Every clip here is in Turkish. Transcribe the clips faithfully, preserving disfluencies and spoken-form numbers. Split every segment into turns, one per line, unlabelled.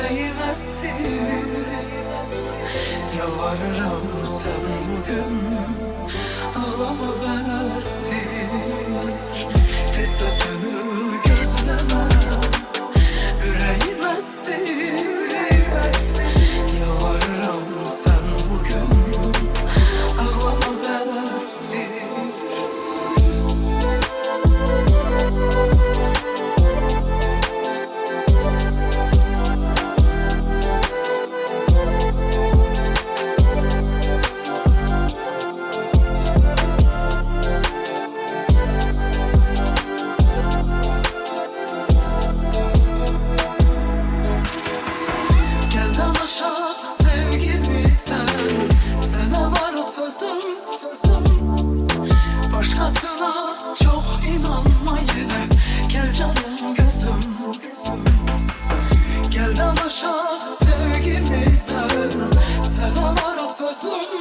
yüreğim esti. Yalvarırım sen bugün ağlama, ben estir. Tez sözünü gözleme, yüreğim esti. Yalvarırım sen bugün ağlama, ben estir. Başkasına çok inanma yine, gel canım gözüm. Gel danışak sevgimizden, sana var sözüm.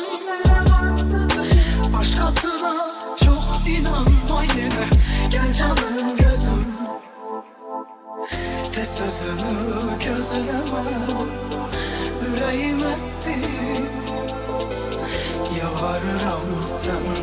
Başkasına çok inanma yine, gel canım gözüm. Tez sözünü gözleme, yüreğim esti. Yalvarırım sen